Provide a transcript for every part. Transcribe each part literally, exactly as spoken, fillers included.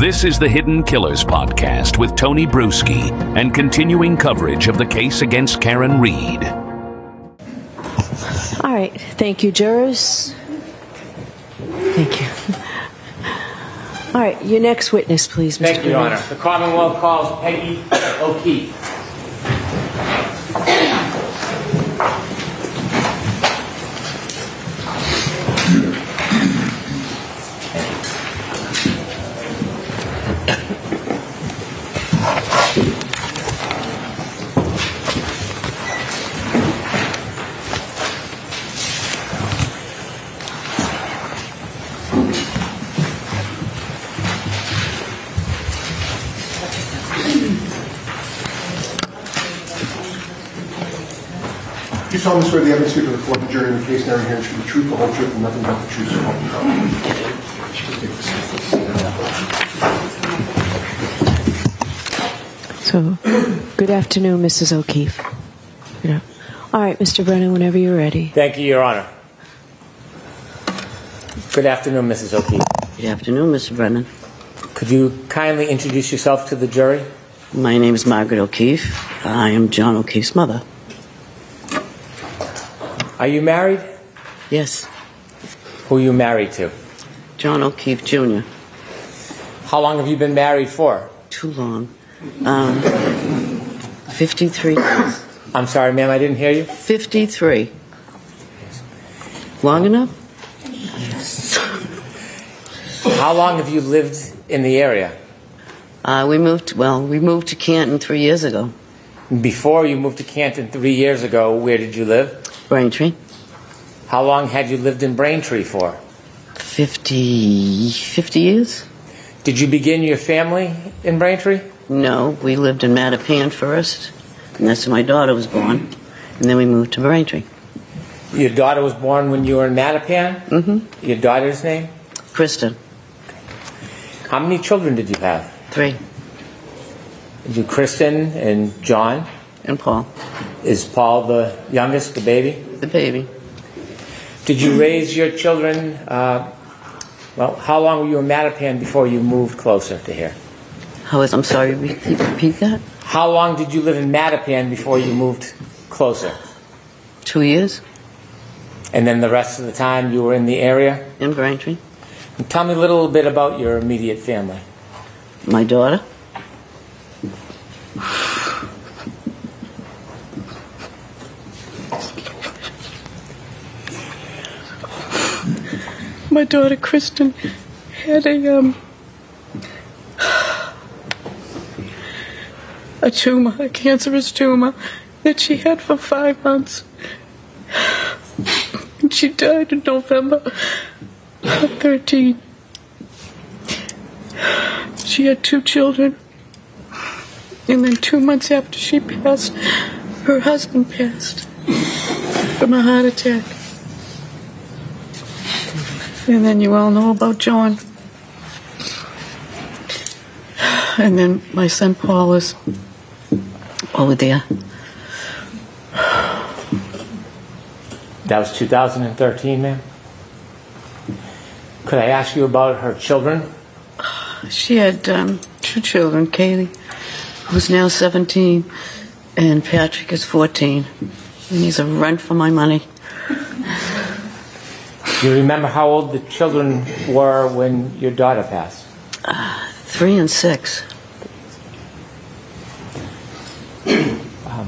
This is the Hidden Killers podcast with Tony Bruschi and continuing coverage of the case against Karen Read. All right. Thank you, jurors. Thank you. All right. Your next witness, please, Mister Thank you, Your Honor. The Commonwealth calls Peggy O'Keefe. You solemnly swear the evidence here before the jury in the case now hearing should be the truth, the whole truth, and nothing but the truth, so help you God. So, good afternoon, Missus O'Keefe. Yeah. All right, Mister Brennan, whenever you're ready. Thank you, Your Honor. Good afternoon, Missus O'Keefe. Good afternoon, Mister Brennan. Could you kindly introduce yourself to the jury? My name is Margaret O'Keefe. I am John O'Keefe's mother. Are you married? Yes. Who are you married to? John O'Keefe, Junior How long have you been married for? Too long. Um, fifty-three years. I'm sorry, ma'am, I didn't hear you. fifty-three. Long enough? How long have you lived in the area? Uh, we moved, well, we moved to Canton three years ago. Before you moved to Canton three years ago, where did you live? Braintree. How long had you lived in Braintree for? Fifty, fifty years? Did you begin your family in Braintree? No, we lived in Mattapan first, and that's where my daughter was born, and then we moved to Braintree. Your daughter was born when you were in Mattapan? Mm-hmm. Your daughter's name? Kristen. How many children did you have? Three. Did you Kristen and John? And Paul. Is Paul the youngest, the baby? The baby. Did you raise your children, uh, well, how long were you in Mattapan before you moved closer to here? How is, I'm sorry, repeat, repeat that? How long did you live in Mattapan before you moved closer? Two years. And then the rest of the time you were in the area? In Braintree. And tell me a little bit about your immediate family. My daughter. My daughter Kristen had a um a tumor, a cancerous tumor that she had for five months. And she died in November of thirteen. She had two children. And then two months after she passed, her husband passed from a heart attack. And then you all know about John. And then my son Paul is over there. That was two thousand thirteen, ma'am? Could I ask you about her children? She had um, two children, Kaylee, who's now seventeen, and Patrick is fourteen. And he's a run for my money. Do you remember how old the children were when your daughter passed? Uh, three and six. Um,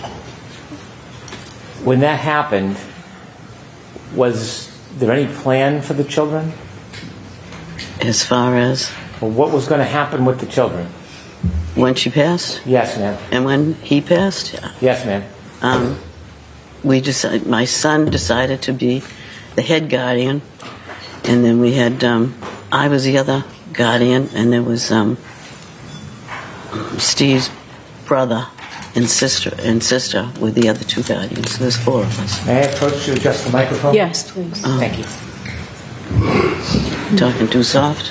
when that happened, was there any plan for the children? As far as? Well, what was going to happen with the children? When she passed? Yes, ma'am. And when he passed? Yes, ma'am. Um, we decided, my son decided to be the head guardian, and then we had, um, I was the other guardian, and there was um, Steve's brother and sister and sister were the other two guardians. So there's four of us. May I approach you, adjust the microphone? Yes, please. Oh. Thank you. Talking too soft?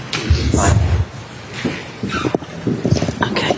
Okay.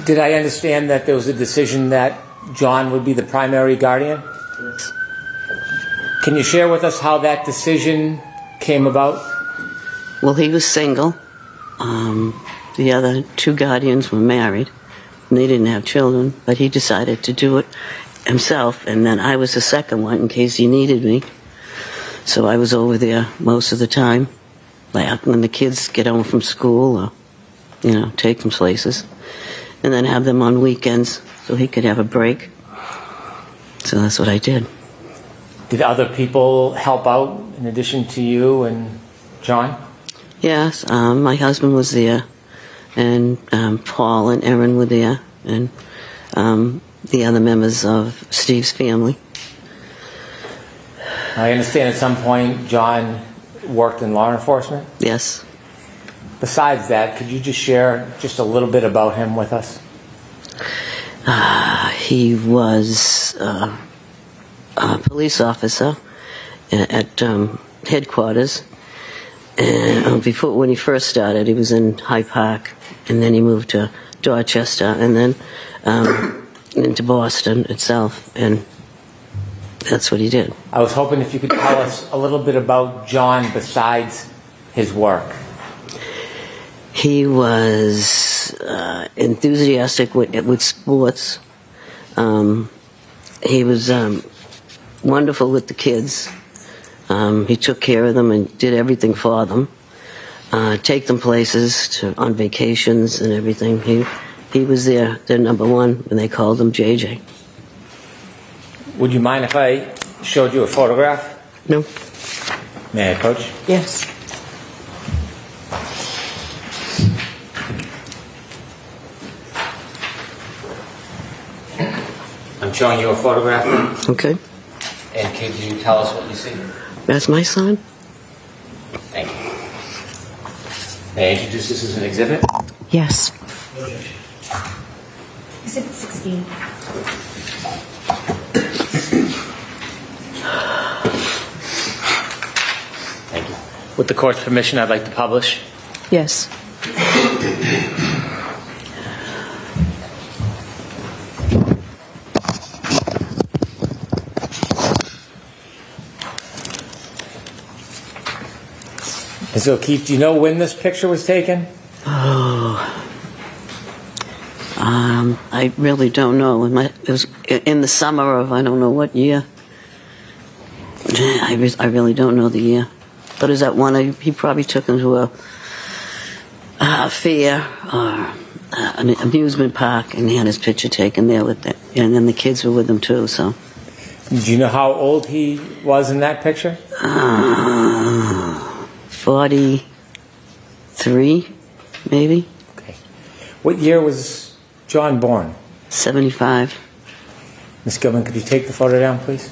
Did I understand that there was a decision that John would be the primary guardian? Yes. Can you share with us how that decision came about? Well, he was single. Um, the other two guardians were married, and they didn't have children, but he decided to do it himself, and then I was the second one in case he needed me. So I was over there most of the time, like when the kids get home from school, or, you know, take them places, and then have them on weekends so he could have a break. So that's what I did. Did other people help out in addition to you and John? Yes, um, my husband was there, and um, Paul and Erin were there, and um, the other members of Steve's family. I understand at some point John worked in law enforcement. Yes. Besides that, could you just share just a little bit about him with us? Uh, he was uh, a police officer at, at um, headquarters. And uh, before, when he first started, he was in High Park, and then he moved to Dorchester, and then um, into Boston itself, and that's what he did. I was hoping if you could tell us a little bit about John besides his work. He was uh, enthusiastic with, with sports. Um, he was um, wonderful with the kids. Um, he took care of them and did everything for them. Uh, take them places to, on vacations and everything. He he was their, their number one, and they called him J J. Would you mind if I showed you a photograph? No. May I approach? Yes. I'm showing you a photograph now. Okay. And could you tell us what you see? That's my son? Thank you. May I introduce this as an exhibit? Yes. Exhibit sixteen. Thank you. With the court's permission, I'd like to publish. Yes. Miz O'Keefe, do you know when this picture was taken? Oh. Um, I really don't know. It, might, it was in the summer of I don't know what year. I, re- I really don't know the year. But is that one I, he probably took him to a, a fair or uh, an amusement park, and he had his picture taken there with it. And then the kids were with him too. So. Do you know how old he was in that picture? Uh, Forty-three, maybe. Okay. What year was John born? Seventy-five. Miss Gilman, could you take the photo down, please?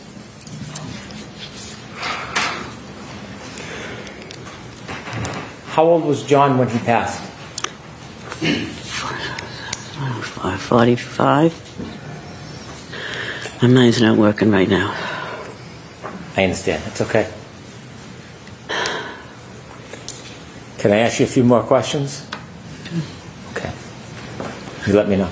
How old was John when he passed? Forty-five. My mind's not working right now. I understand. It's okay. Can I ask you a few more questions? Okay. You let me know.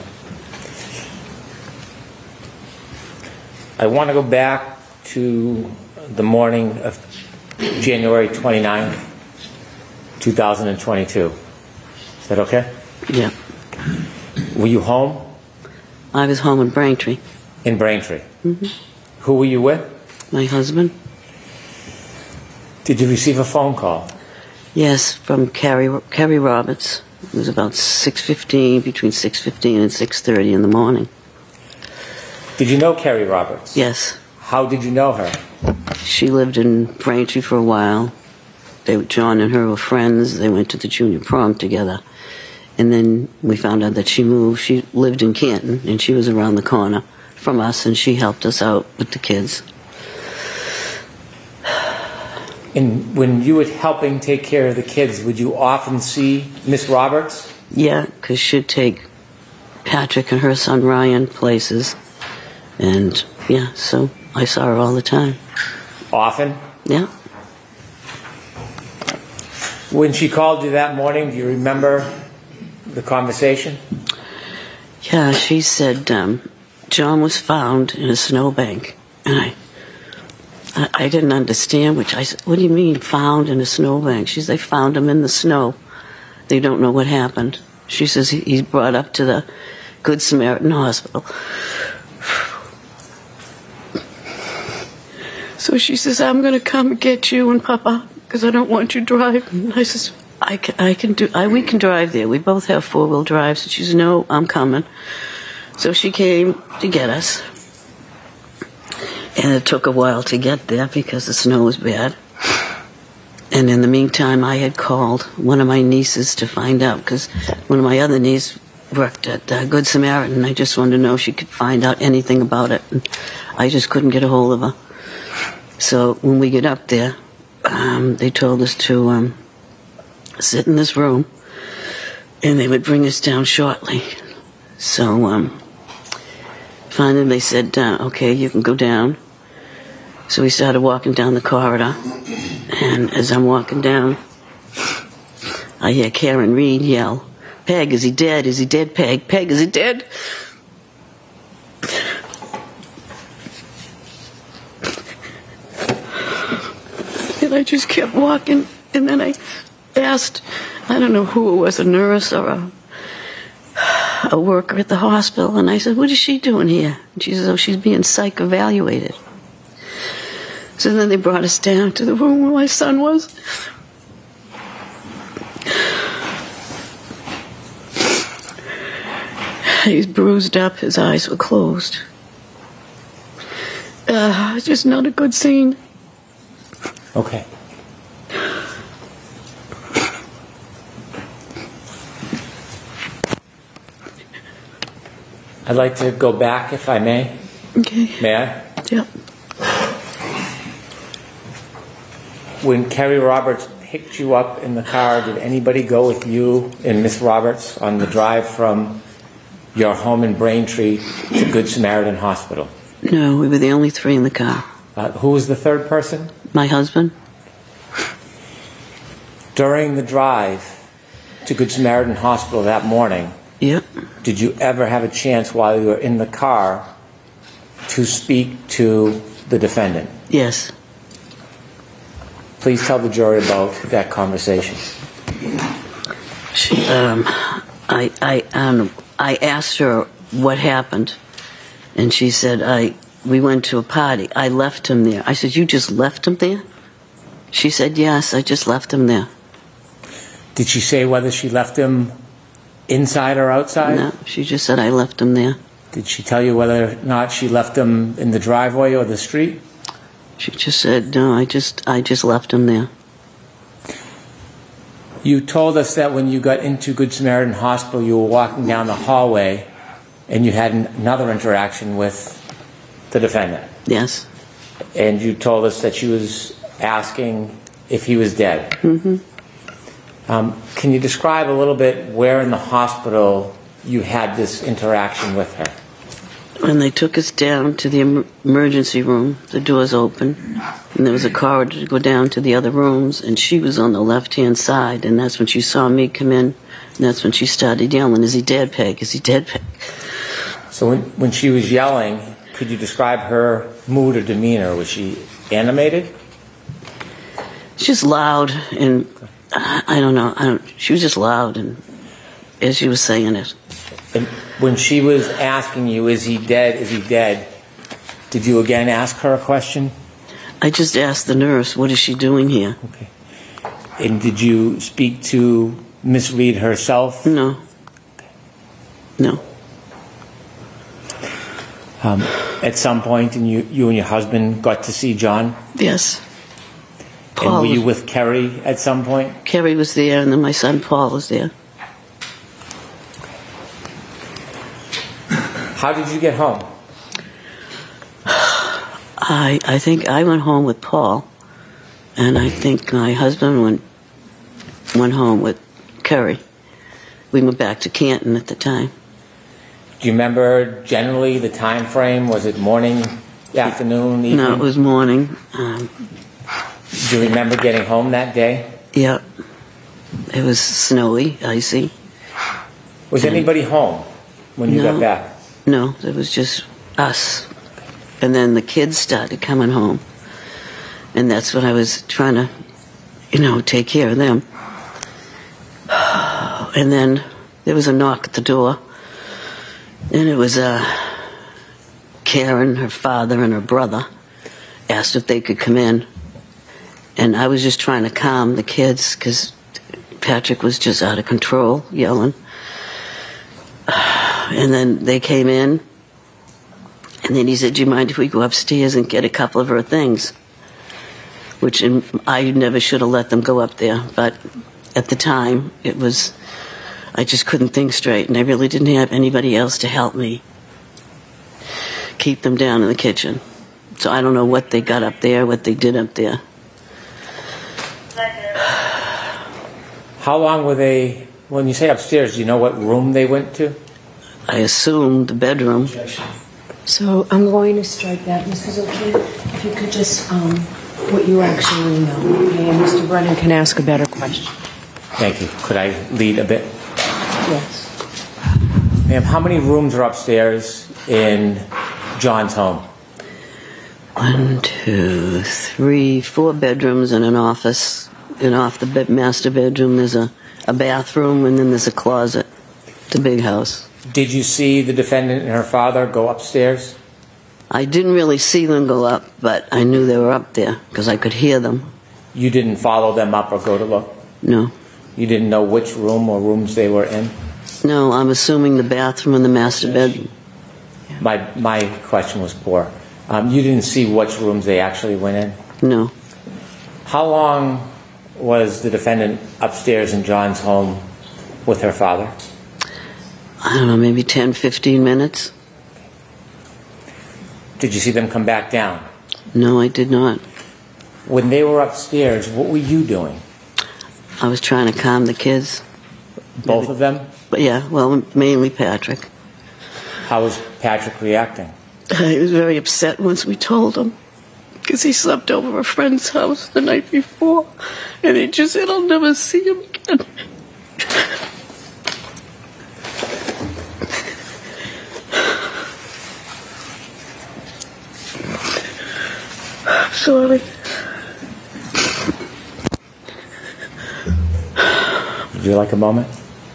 I want to go back to the morning of January twenty-ninth, two thousand twenty-two. Is that okay? Yeah. Were you home? I was home in Braintree. In Braintree? Mm-hmm. Who were you with? My husband. Did you receive a phone call? Yes, from Carrie, Carrie Roberts. It was about six fifteen, between six fifteen and six thirty in the morning. Did you know Carrie Roberts? Yes. How did you know her? She lived in Braintree for a while. They, John and her were friends. They went to the junior prom together. And then we found out that she moved. She lived in Canton, and she was around the corner from us, and she helped us out with the kids. And when you were helping take care of the kids, would you often see Miss Roberts? Yeah, because she'd take Patrick and her son Ryan places. And, yeah, so I saw her all the time. Often? Yeah. When she called you that morning, do you remember the conversation? Yeah, she said um, John was found in a snowbank. And I, I I didn't understand, which I said, what do you mean found in a snowbank? She said, they found him in the snow. They don't know what happened. She says he, he's brought up to the Good Samaritan Hospital. So she says, I'm going to come get you and Papa because I don't want you to drive. And I says, I can, I can do, I, we can drive there. We both have four-wheel drives. And she says, no, I'm coming. So she came to get us. And it took a while to get there because the snow was bad. And in the meantime, I had called one of my nieces to find out because one of my other nieces worked at uh, Good Samaritan. And I just wanted to know if she could find out anything about it. And I just couldn't get a hold of her. So when we get up there, um, they told us to um, sit in this room, and they would bring us down shortly. So um, finally they said, uh, okay, you can go down. So we started walking down the corridor, and as I'm walking down, I hear Karen Reed yell, Peg, is he dead? Is he dead, Peg? Peg, is he dead? And I just kept walking, and then I asked, I don't know who it was, a nurse or a, a worker at the hospital, and I said, what is she doing here? And she says, oh, she's being psych evaluated. So then they brought us down to the room where my son was. He's bruised up, his eyes were closed. Uh, it's just not a good scene. Okay. I'd like to go back, if I may. Okay. May I? Yep. When Kerry Roberts picked you up in the car, did anybody go with you and Miss Roberts on the drive from your home in Braintree to Good Samaritan Hospital? No, we were the only three in the car. Uh, who was the third person? My husband. During the drive to Good Samaritan Hospital that morning, Yep. did you ever have a chance while you were in the car to speak to the defendant? Yes. Please tell the jury about that conversation. She, um, I, I, um, I asked her what happened, and she said, I, we went to a party. I left him there. I said, you just left him there? She said, yes, I just left him there. Did she say whether she left him inside or outside? No, she just said, I left him there. Did she tell you whether or not she left him in the driveway or the street? She just said, no, I just, I just left him there. You told us that when you got into Good Samaritan Hospital, you were walking down the hallway and you had another interaction with the defendant. Yes. And you told us that she was asking if he was dead. Mm-hmm. Um, can you describe a little bit where in the hospital you had this interaction with her? When they took us down to the em- emergency room, the doors open, and there was a corridor to go down to the other rooms, and she was on the left-hand side, and that's when she saw me come in, and that's when she started yelling, is he dead, Peg? Is he dead, Peg? So when, when she was yelling, could you describe her mood or demeanor? Was she animated? She's just loud, and I, I don't know, I don't, she was just loud, and as she was saying it. And when she was asking you, is he dead, is he dead, did you again ask her a question? I just asked the nurse, what is she doing here? Okay. And did you speak to Miss Reed herself? No. No. Um, at some point, and you, you and your husband got to see John? Yes. And Paul were you was, with Kerry at some point? Kerry was there, and then my son Paul was there. How did you get home? I I think I went home with Paul, and I think my husband went went home with Kerry. We went back to Canton at the time. Do you remember generally the time frame? Was it morning, afternoon, evening? No, it was morning. Um, Do you remember getting home that day? yeah, it was snowy, icy. Was And- anybody home when you No. got back? No, it was just us. And then the kids started coming home. And that's when I was trying to, you know, take care of them. And then there was a knock at the door. And it was uh, Karen, her father, and her brother asked if they could come in. And I was just trying to calm the kids because Patrick was just out of control, yelling. And then they came in. And then he said, do you mind if we go upstairs and get a couple of her things? Which in, I never should have let them go up there. But at the time, it was, I just couldn't think straight. And I really didn't have anybody else to help me keep them down in the kitchen. So I don't know what they got up there, what they did up there. How long were they, when you say upstairs, do you know what room they went to? I assumed the bedroom. So I'm going to strike that, Missus O'Keefe. If you could just, um, what you actually know, okay? And Mister Brennan can ask a better question. Thank you. Could I lead a bit? Yes. Ma'am, how many rooms are upstairs in John's home? One, two, three, four bedrooms and an office. And off the bed, master bedroom, there's a, a bathroom, and then there's a closet. It's a big house. Did you see the defendant and her father go upstairs? I didn't really see them go up, but I knew they were up there because I could hear them. You didn't follow them up or go to look? No. You didn't know which room or rooms they were in? No, I'm assuming the bathroom and the master bedroom. My, my question was poor. Um, you didn't see which rooms they actually went in? No. How long was the defendant upstairs in John's home with her father? I don't know, maybe ten, fifteen minutes? Did you see them come back down? No, I did not. When they were upstairs, what were you doing? I was trying to calm the kids. Both of them? But yeah, well, mainly Patrick. How was Patrick reacting? He was very upset once we told him because he slept over a friend's house the night before, and he just said, I'll never see him again. Sorry. Would you like a moment?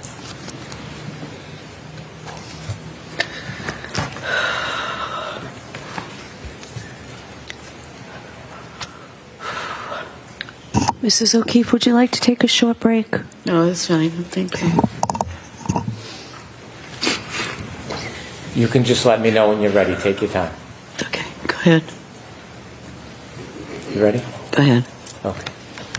Missus O'Keefe, would you like to take a short break? No, that's fine. Thank you. You can just let me know when you're ready. Take your time. Okay, go ahead. You ready? Go ahead. Okay.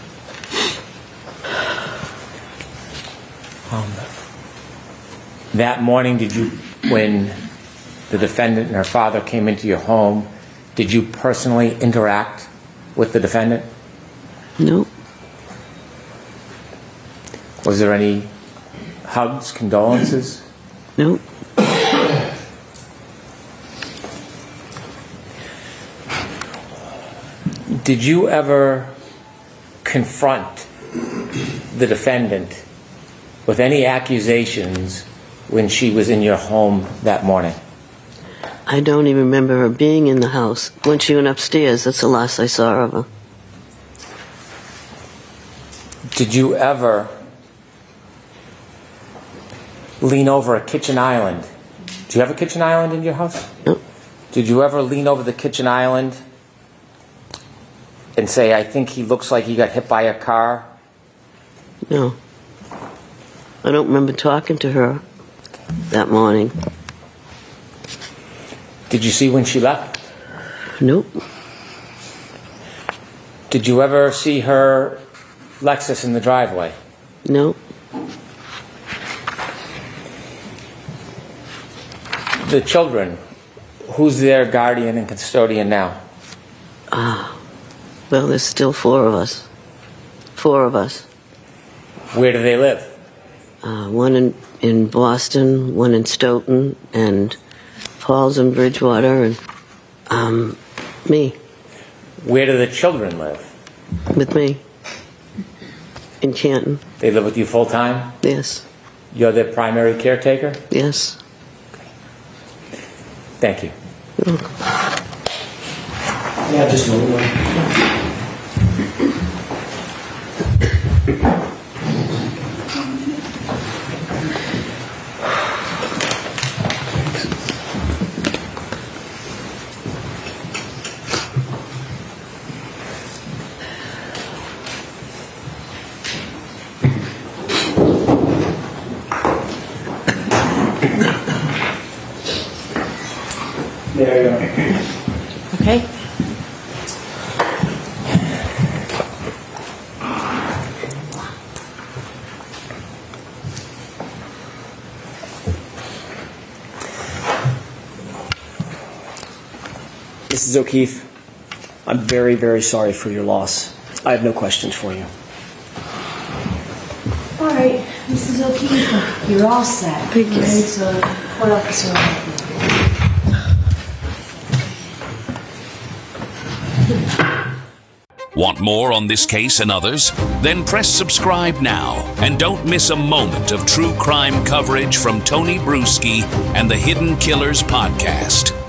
Um, that morning, did you, when the defendant and her father came into your home, did you personally interact with the defendant? Nope. Was there any hugs, condolences? Nope. Did you ever confront the defendant with any accusations when she was in your home that morning? I don't even remember her being in the house. When she went upstairs, that's the last I saw of her. Did you ever lean over a kitchen island? Do you have a kitchen island in your house? Nope. Did you ever lean over the kitchen island and say, I think he looks like he got hit by a car? No. I don't remember talking to her that morning. Did you see when she left? Nope. Did you ever see her Lexus in the driveway? Nope. The children, who's their guardian and custodian now? Ah. Well, there's still four of us. Four of us. Where do they live? Uh, one in, in Boston, one in Stoughton, and Paul's in Bridgewater, and um, me. Where do the children live? With me. In Canton. They live with you full time? Yes. You're their primary caretaker? Yes. Thank you. Yeah, just a little one. There you go. Okay? Missus O'Keefe, I'm very, very sorry for your loss. I have no questions for you. All right, Missus O'Keefe, you're all set. Thank you. All right, so what officer will help you? Want more on this case and others? Then press subscribe now and don't miss a moment of true crime coverage from Tony Bruschi and the Hidden Killers podcast.